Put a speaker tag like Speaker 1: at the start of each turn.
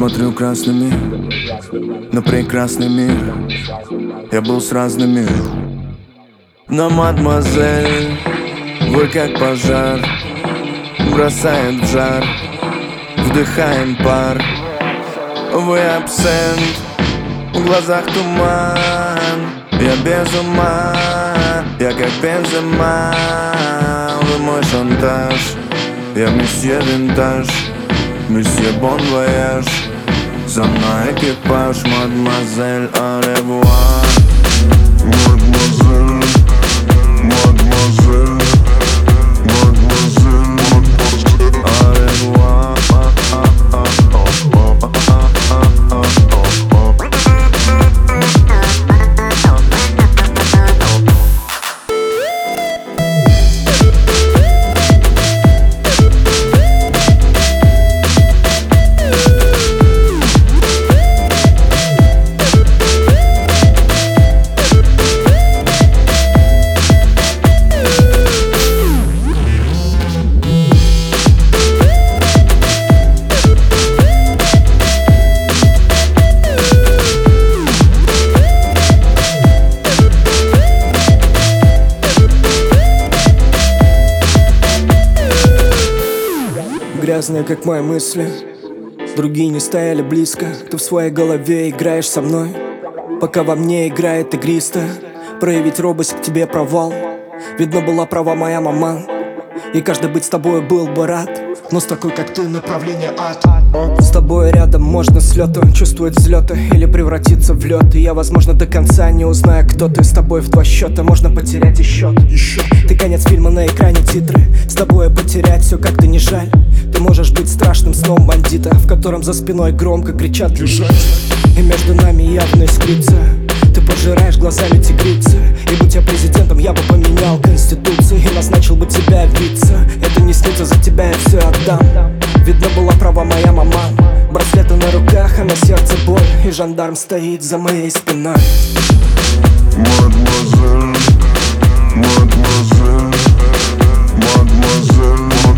Speaker 1: Смотрю красными на прекрасный мир. Я был с разными, но, мадемуазель, вы как пожар, бросает в жар, вдыхаем пар. Вы абсент, в глазах туман. Я без ума, я как Бензема. Вы мой шантаж, я месье винтаж, месье бон вояж. За мной экипаж, мадемуазель, au revoir.
Speaker 2: Мадемуазель, мадемуазель, мадемуазель, мадемуазель,
Speaker 1: au revoir.
Speaker 3: Грязные, как мои мысли, другие не стояли близко. Ты в своей голове играешь со мной, пока во мне играет игристо. Проявить робость к тебе провал. Видно, была права моя мама, и каждый быть с тобой был бы рад. Но с такой, как ты, направление ад. С тобой рядом можно с лету чувствовать взлеты или превратиться в лед. И я, возможно, до конца не узнаю, кто ты. С тобой в два счета можно потерять и счет. Ты конец фильма, на экране титры. С тобой потерять все как-то не жаль. Ты можешь быть страшным сном бандита, в котором за спиной громко кричат «Лежать!». И между нами явно искрится. Ты пожираешь глазами тигрицы. И будь я президентом, я бы поменял конституцию и назначил бы тебя вице. Это не снится, за тебя я все отдам. Видно, была права моя мама. Браслеты на руках, а на сердце боль. И жандарм стоит за моей спиной.
Speaker 2: мадемуазель, мадемуазель, мадемуазель.